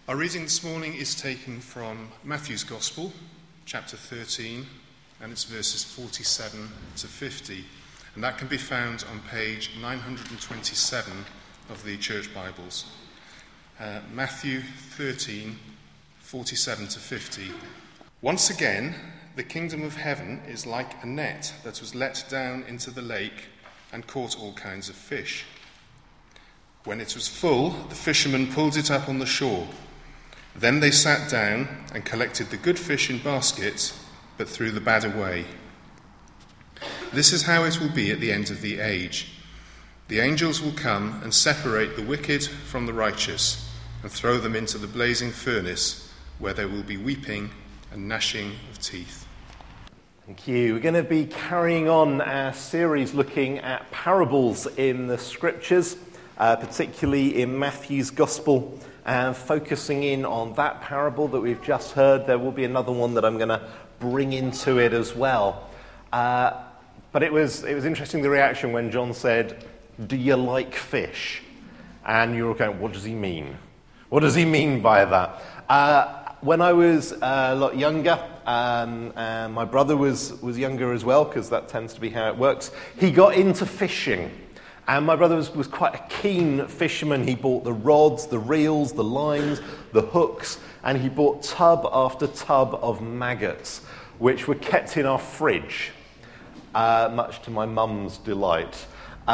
Our reading this morning is taken from Matthew's Gospel, chapter 13, and it's verses 47 to 50. And that can be found on page 927 of the Church Bibles. Matthew 13, 47 to 50. Once again, the kingdom of heaven is like a net that was let down into the lake and caught all kinds of fish. When it was full, the fishermen pulled it up on the shore. Then they sat down and collected the good fish in baskets, but threw the bad away. This is how it will be at the end of the age. The angels will come and separate the wicked from the righteous and throw them into the blazing furnace, where there will be weeping and gnashing of teeth. Thank you. We're going to be carrying on our series looking at parables in the Scriptures, particularly in Matthew's Gospel, and focusing in on that parable that we've just heard. There will be another one that I'm going to bring into it as well. But it was interesting, the reaction when John said, "Do you like fish?" And you were going, what does he mean? What does he mean by that? When I was a lot younger, and my brother was younger as well, because that tends to be how it works, he got into fishing. And my brother was quite a keen fisherman. He bought the rods, the reels, the lines, the hooks, and he bought tub after tub of maggots, which were kept in our fridge, much to my mum's delight.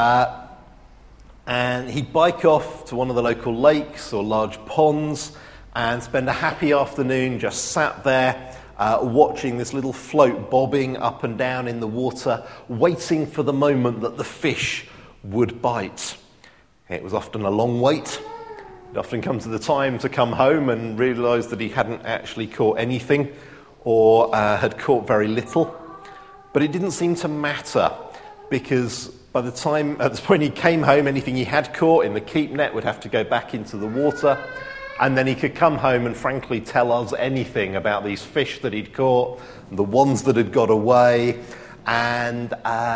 And he'd bike off to one of the local lakes or large ponds and spend a happy afternoon just sat there, watching this little float bobbing up and down in the water, waiting for the moment that the fish would bite. It was often a long wait. It often come to the time to come home and realise that he hadn't actually caught anything or had caught very little. But it didn't seem to matter, because by the time, at the point he came home, anything he had caught in the keep net would have to go back into the water, and then he could come home and frankly tell us anything about these fish that he'd caught, the ones that had got away, and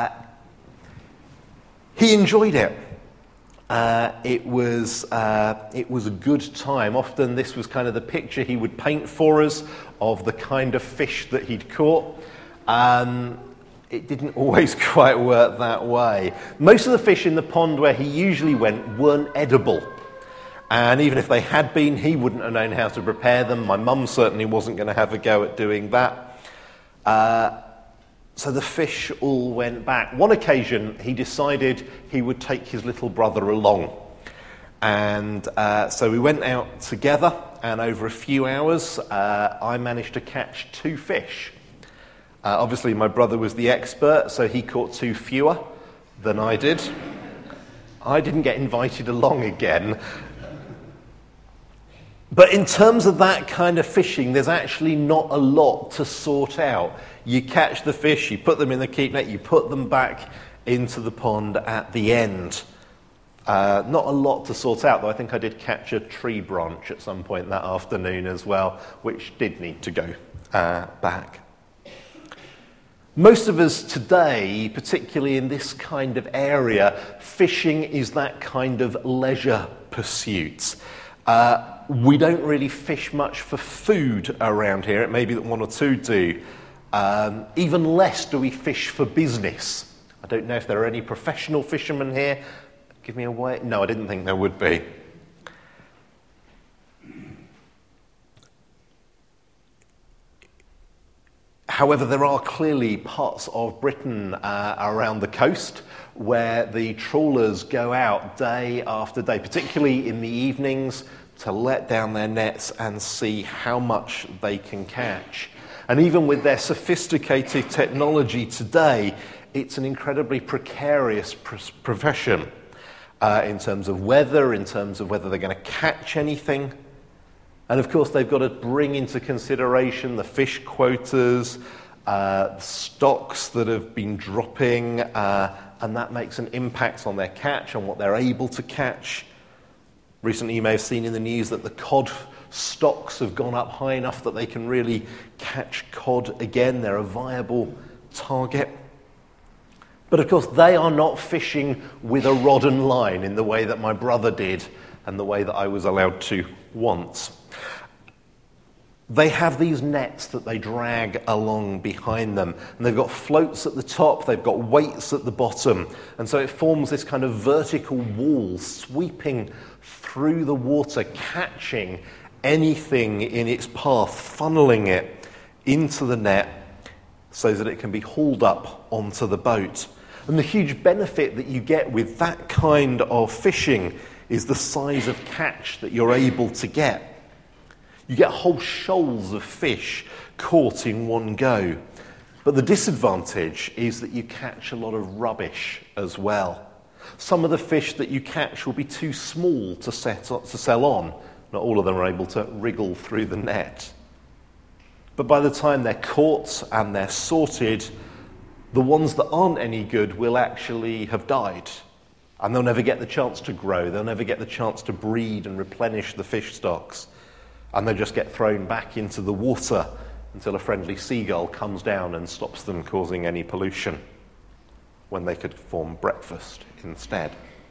he enjoyed it. It was a good time. Often this was kind of the picture he would paint for us of the kind of fish that he'd caught. It didn't always quite work that way. Most of the fish in the pond where he usually went weren't edible. And even if they had been, he wouldn't have known how to prepare them. My mum certainly wasn't going to have a go at doing that. So the fish all went back. One occasion, he decided he would take his little brother along. And so we went out together, and over a few hours, I managed to catch 2 fish. Obviously, my brother was the expert, so he caught 2 fewer than I did. I didn't get invited along again. But in terms of that kind of fishing, there's actually not a lot to sort out. You catch the fish, you put them in the keep net, you put them back into the pond at the end. Not a lot to sort out, though I think I did catch a tree branch at some point that afternoon as well, which did need to go back. Most of us today, particularly in this kind of area, fishing is that kind of leisure pursuit. We don't really fish much for food around here. It may be that 1 or 2 do. Even less do we fish for business. I don't know if there are any professional fishermen here. Give me a wave. No, I didn't think there would be. However, there are clearly parts of Britain around the coast where the trawlers go out day after day, particularly in the evenings, to let down their nets and see how much they can catch. And even with their sophisticated technology today, it's an incredibly precarious profession in terms of weather, in terms of whether they're going to catch anything. And of course, they've got to bring into consideration the fish quotas, stocks that have been dropping, and that makes an impact on their catch, on what they're able to catch. Recently, you may have seen in the news that the cod stocks have gone up high enough that they can really catch cod again. They're a viable target. But of course, they are not fishing with a rod and line in the way that my brother did and the way that I was allowed to once. They have these nets that they drag along behind them, and they've got floats at the top, they've got weights at the bottom, and so it forms this kind of vertical wall sweeping through the water, catching anything in its path, funneling it into the net so that it can be hauled up onto the boat. And the huge benefit that you get with that kind of fishing is the size of catch that you're able to get. You get whole shoals of fish caught in one go. But the disadvantage is that you catch a lot of rubbish as well. Some of the fish that you catch will be too small to sell on. Not all of them are able to wriggle through the net. But by the time they're caught and they're sorted, the ones that aren't any good will actually have died. And they'll never get the chance to grow. They'll never get the chance to breed and replenish the fish stocks. And they just get thrown back into the water until a friendly seagull comes down and stops them causing any pollution, when they could form breakfast instead.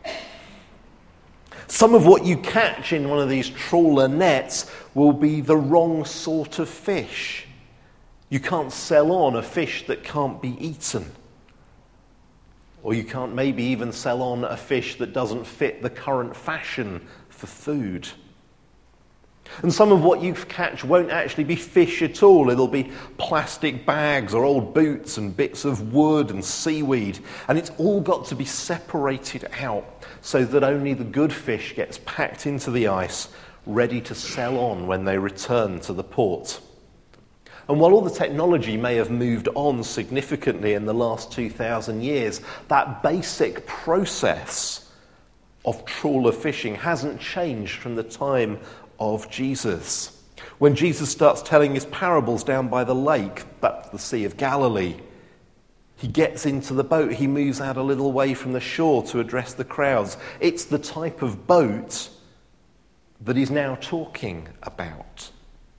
Some of what you catch in one of these trawler nets will be the wrong sort of fish. You can't sell on a fish that can't be eaten. Or you can't maybe even sell on a fish that doesn't fit the current fashion for food. And some of what you catch won't actually be fish at all. It'll be plastic bags or old boots and bits of wood and seaweed. And it's all got to be separated out so that only the good fish gets packed into the ice, ready to sell on when they return to the port. And while all the technology may have moved on significantly in the last 2,000 years, that basic process of trawler fishing hasn't changed from the time of Jesus. When Jesus starts telling his parables down by the lake, that's the Sea of Galilee, he gets into the boat, he moves out a little way from the shore to address the crowds. It's the type of boat that he's now talking about.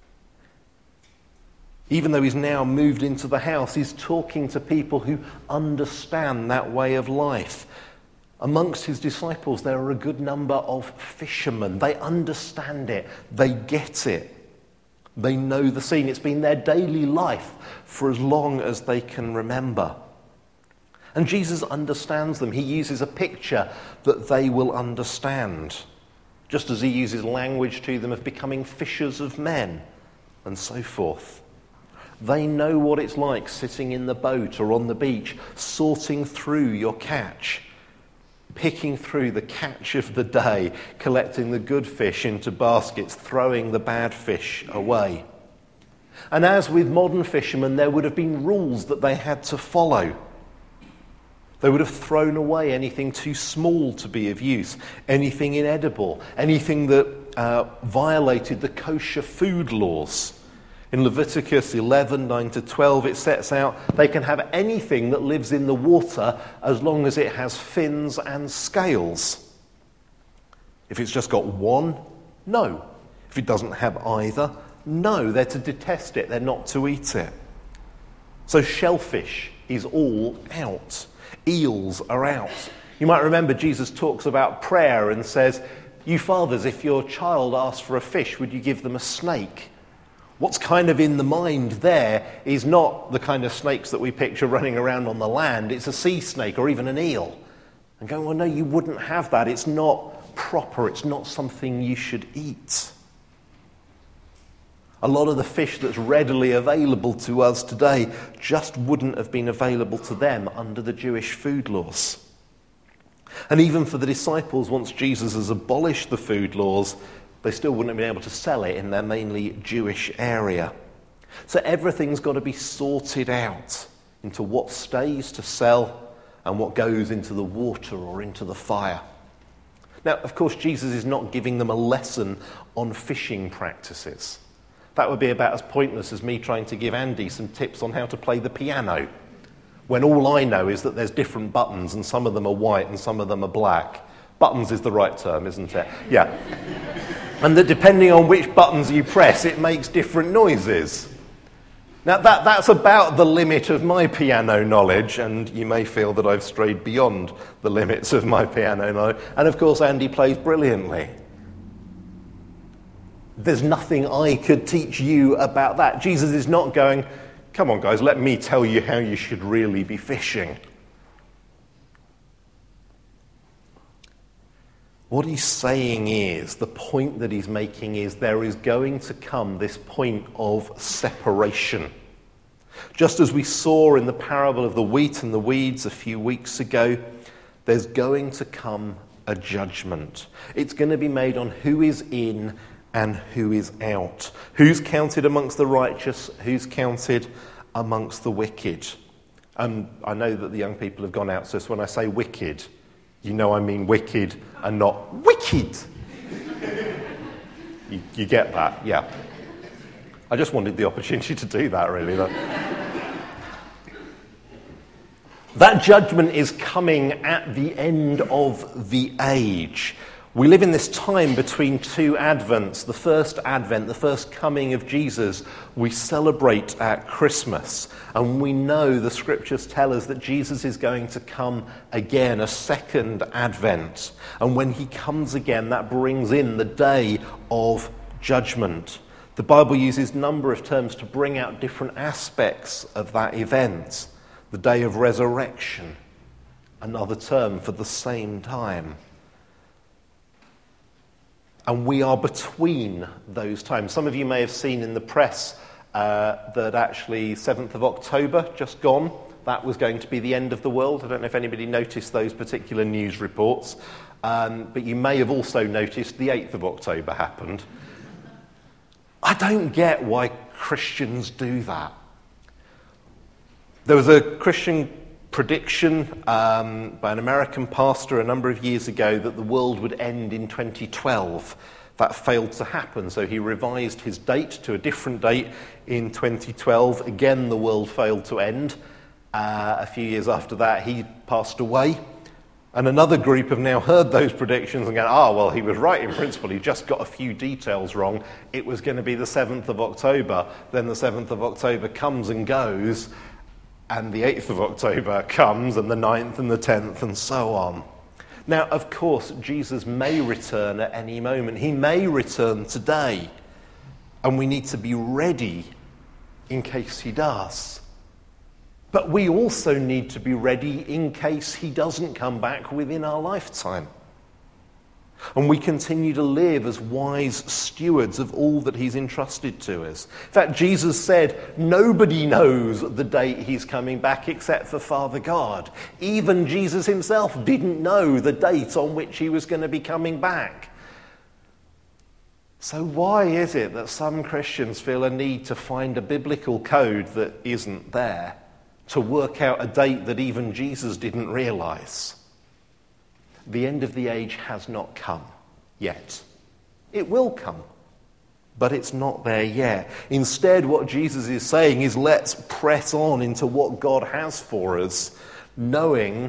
Even though he's now moved into the house, he's talking to people who understand that way of life. Amongst his disciples, there are a good number of fishermen. They understand it. They get it. They know the scene. It's been their daily life for as long as they can remember. And Jesus understands them. He uses a picture that they will understand, just as he uses language to them of becoming fishers of men and so forth. They know what it's like sitting in the boat or on the beach, sorting through your catch, picking through the catch of the day, collecting the good fish into baskets, throwing the bad fish away. And as with modern fishermen, there would have been rules that they had to follow. They would have thrown away anything too small to be of use, anything inedible, anything that violated the kosher food laws. In Leviticus 11, 9-12, it sets out they can have anything that lives in the water as long as it has fins and scales. If it's just got one, no. If it doesn't have either, no. They're to detest it, they're not to eat it. So shellfish is all out. Eels are out. You might remember Jesus talks about prayer and says, "You fathers, if your child asks for a fish, would you give them a snake?" What's kind of in the mind there is not the kind of snakes that we picture running around on the land. It's a sea snake or even an eel. And going, well, no, you wouldn't have that. It's not proper. It's not something you should eat. A lot of the fish that's readily available to us today just wouldn't have been available to them under the Jewish food laws. And even for the disciples, once Jesus has abolished the food laws, they still wouldn't have been able to sell it in their mainly Jewish area. So everything's got to be sorted out into what stays to sell and what goes into the water or into the fire. Now, of course, Jesus is not giving them a lesson on fishing practices. That would be about as pointless as me trying to give Andy some tips on how to play the piano, when all I know is that there's different buttons and some of them are white and some of them are black. Buttons is the right term, isn't it? Yeah. And that depending on which buttons you press, it makes different noises. Now, that's about the limit of my piano knowledge, and you may feel that I've strayed beyond the limits of my piano knowledge. And, of course, Andy plays brilliantly. There's nothing I could teach you about that. Jesus is not going, come on guys, let me tell you how you should really be fishing. What he's saying is, the point that he's making is, there is going to come this point of separation. Just as we saw in the parable of the wheat and the weeds a few weeks ago, there's going to come a judgment. It's going to be made on who is in and who is out. Who's counted amongst the righteous, who's counted amongst the wicked. And I know that the young people have gone out, so when I say wicked, you know I mean wicked and not wicked. You get that? Yeah. I just wanted the opportunity to do that, really. That judgment is coming at the end of the age. We live in this time between two Advents. The first Advent, the first coming of Jesus, we celebrate at Christmas. And we know the scriptures tell us that Jesus is going to come again, a second Advent. And when he comes again, that brings in the day of judgment. The Bible uses a number of terms to bring out different aspects of that event. The day of resurrection, another term for the same time. And we are between those times. Some of you may have seen in the press that actually 7th of October, just gone, that was going to be the end of the world. I don't know if anybody noticed those particular news reports, but you may have also noticed the 8th of October happened. I don't get why Christians do that. There was a Christian prediction by an American pastor a number of years ago that the world would end in 2012. That failed to happen, so he revised his date to a different date in 2012. Again, the world failed to end. A few years after that, he passed away. And another group have now heard those predictions and gone, well, he was right in principle. He just got a few details wrong. It was going to be the 7th of October. Then the 7th of October comes and goes. And the 8th of October comes, and the 9th and the 10th, and so on. Now, of course, Jesus may return at any moment. He may return today. And we need to be ready in case he does. But we also need to be ready in case he doesn't come back within our lifetime. And we continue to live as wise stewards of all that he's entrusted to us. In fact, Jesus said, nobody knows the date he's coming back except for Father God. Even Jesus himself didn't know the date on which he was going to be coming back. So why is it that some Christians feel a need to find a biblical code that isn't there to work out a date that even Jesus didn't realize? The end of the age has not come yet. It will come, but it's not there yet. Instead, what Jesus is saying is, let's press on into what God has for us, knowing,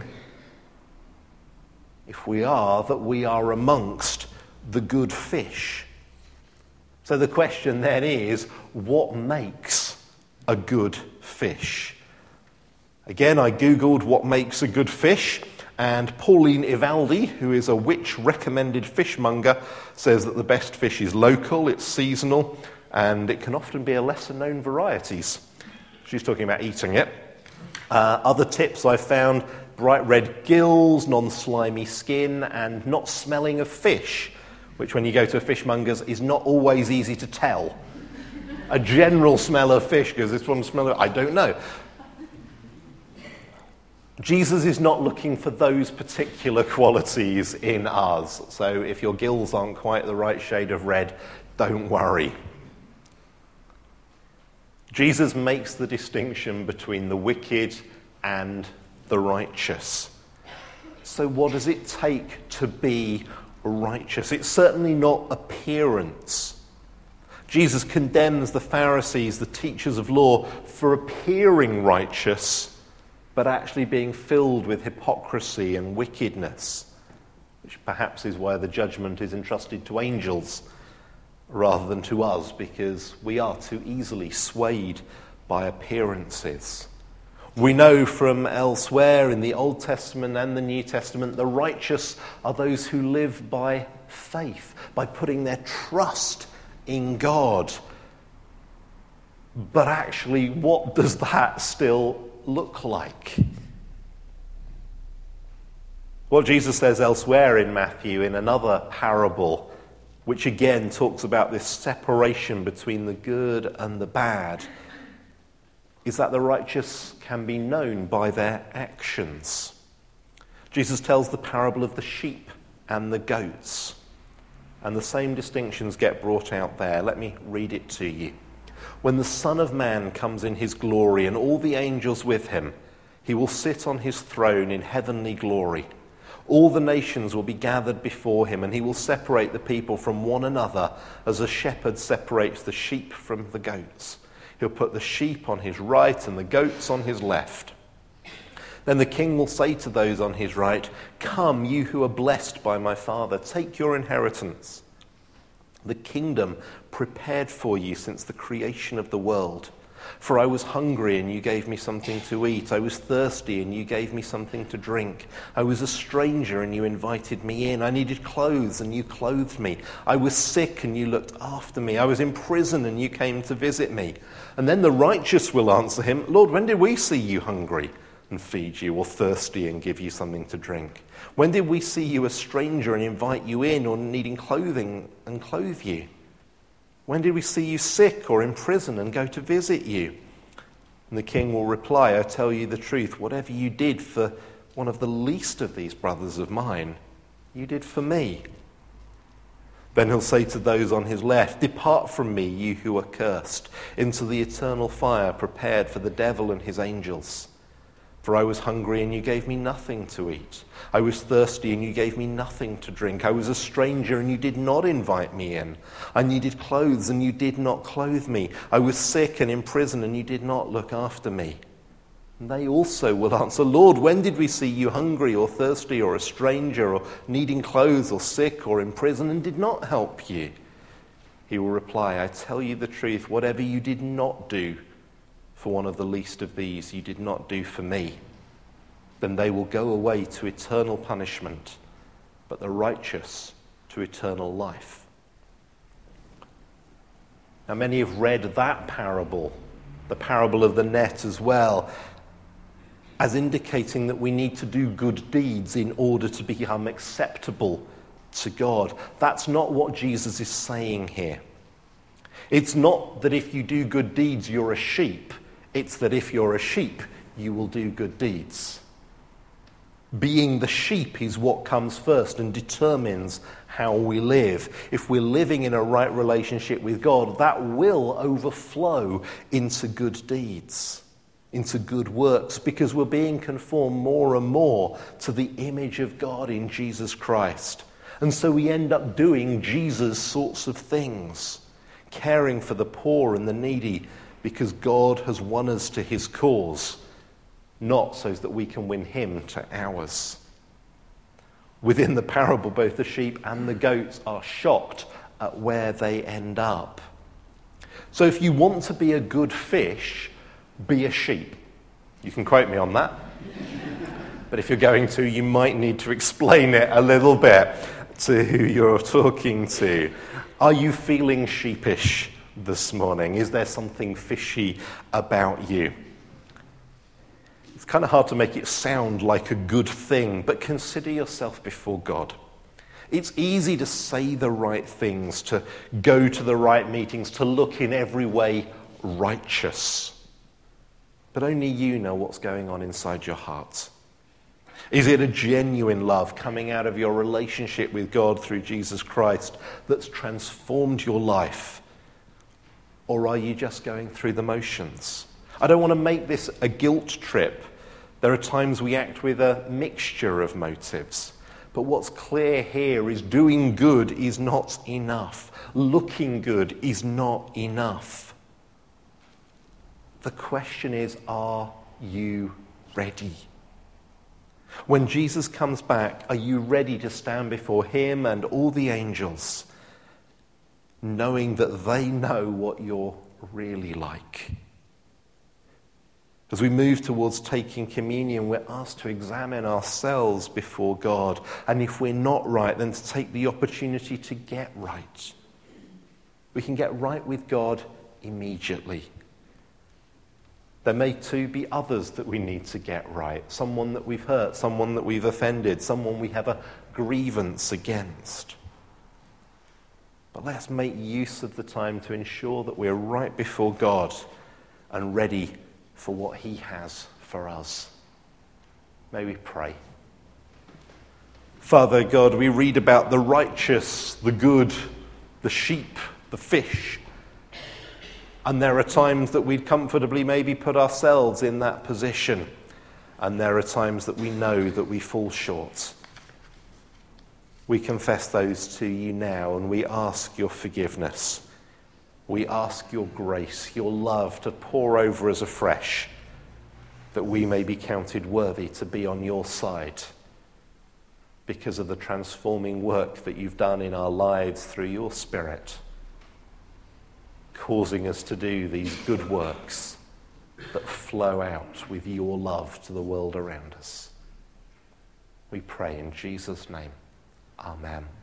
if we are, that we are amongst the good fish. So the question then is, what makes a good fish? Again, I googled what makes a good fish. And Pauline Ivaldi, who is a witch-recommended fishmonger, says that the best fish is local, it's seasonal, and it can often be a lesser-known varieties. She's talking about eating it. Other tips I've found, bright red gills, non-slimy skin, and not smelling of fish, which when you go to a fishmonger's is not always easy to tell. A general smell of fish, because this one smell of, I don't know. Jesus is not looking for those particular qualities in us. So if your gills aren't quite the right shade of red, don't worry. Jesus makes the distinction between the wicked and the righteous. So what does it take to be righteous? It's certainly not appearance. Jesus condemns the Pharisees, the teachers of law, for appearing righteous, but actually being filled with hypocrisy and wickedness, which perhaps is why the judgment is entrusted to angels rather than to us, because we are too easily swayed by appearances. We know from elsewhere in the Old Testament and the New Testament, the righteous are those who live by faith, by putting their trust in God. But actually, what does that still look like? What Jesus says elsewhere in Matthew, in another parable, which again talks about this separation between the good and the bad, is that the righteous can be known by their actions. Jesus tells the parable of the sheep and the goats, and the same distinctions get brought out there. Let me read it to you. When the Son of Man comes in his glory and all the angels with him, he will sit on his throne in heavenly glory. All the nations will be gathered before him, and he will separate the people from one another as a shepherd separates the sheep from the goats. He'll put the sheep on his right and the goats on his left. Then the king will say to those on his right, "Come, you who are blessed by my Father, take your inheritance, the kingdom prepared for you since the creation of the world. For I was hungry, and you gave me something to eat. I was thirsty, and you gave me something to drink. I was a stranger, and you invited me in. I needed clothes, and you clothed me. I was sick, and you looked after me. I was in prison, and you came to visit me." And then the righteous will answer him, "Lord, when did we see you hungry and feed you, or thirsty and give you something to drink? When did we see you a stranger and invite you in, or needing clothing and clothe you? When did we see you sick or in prison and go to visit you?" And the king will reply, "I tell you the truth, whatever you did for one of the least of these brothers of mine, you did for me." Then he'll say to those on his left, "Depart from me, you who are cursed, into the eternal fire prepared for the devil and his angels. For I was hungry, and you gave me nothing to eat. I was thirsty, and you gave me nothing to drink. I was a stranger, and you did not invite me in. I needed clothes, and you did not clothe me. I was sick and in prison, and you did not look after me." And they also will answer, "Lord, when did we see you hungry or thirsty or a stranger or needing clothes or sick or in prison and did not help you?" He will reply, "I tell you the truth, whatever you did not do for one of the least of these, you did not do for me." Then they will go away to eternal punishment, but the righteous to eternal life. Now, many have read that parable, the parable of the net as well, as indicating that we need to do good deeds in order to become acceptable to God. That's not what Jesus is saying here. It's not that if you do good deeds, you're a sheep. It's that if you're a sheep, you will do good deeds. Being the sheep is what comes first and determines how we live. If we're living in a right relationship with God, that will overflow into good deeds, into good works, because we're being conformed more and more to the image of God in Jesus Christ. And so we end up doing Jesus sorts of things, caring for the poor and the needy, because God has won us to his cause, not so that we can win him to ours. Within the parable, both the sheep and the goats are shocked at where they end up. So if you want to be a good fish, be a sheep. You can quote me on that. But if you're going to, you might need to explain it a little bit to who you're talking to. Are you feeling sheepish this morning? Is there something fishy about you? It's kind of hard to make it sound like a good thing, but consider yourself before God. It's easy to say the right things, to go to the right meetings, to look in every way righteous. But only you know what's going on inside your heart. Is it a genuine love coming out of your relationship with God through Jesus Christ that's transformed your life? Or are you just going through the motions? I don't want to make this a guilt trip. There are times we act with a mixture of motives. But what's clear here is doing good is not enough. Looking good is not enough. The question is, are you ready? When Jesus comes back, are you ready to stand before him and all the angels, knowing that they know what you're really like? As we move towards taking communion, we're asked to examine ourselves before God. And if we're not right, then to take the opportunity to get right. We can get right with God immediately. There may too be others that we need to get right. Someone that we've hurt, someone that we've offended, someone we have a grievance against. But let's make use of the time to ensure that we're right before God and ready for what he has for us. May we pray. Father God, we read about the righteous, the good, the sheep, the fish. And there are times that we'd comfortably maybe put ourselves in that position. And there are times that we know that we fall short. We confess those to you now, and we ask your forgiveness. We ask your grace, your love to pour over us afresh, that we may be counted worthy to be on your side because of the transforming work that you've done in our lives through your Spirit, causing us to do these good works that flow out with your love to the world around us. We pray in Jesus' name. Amen.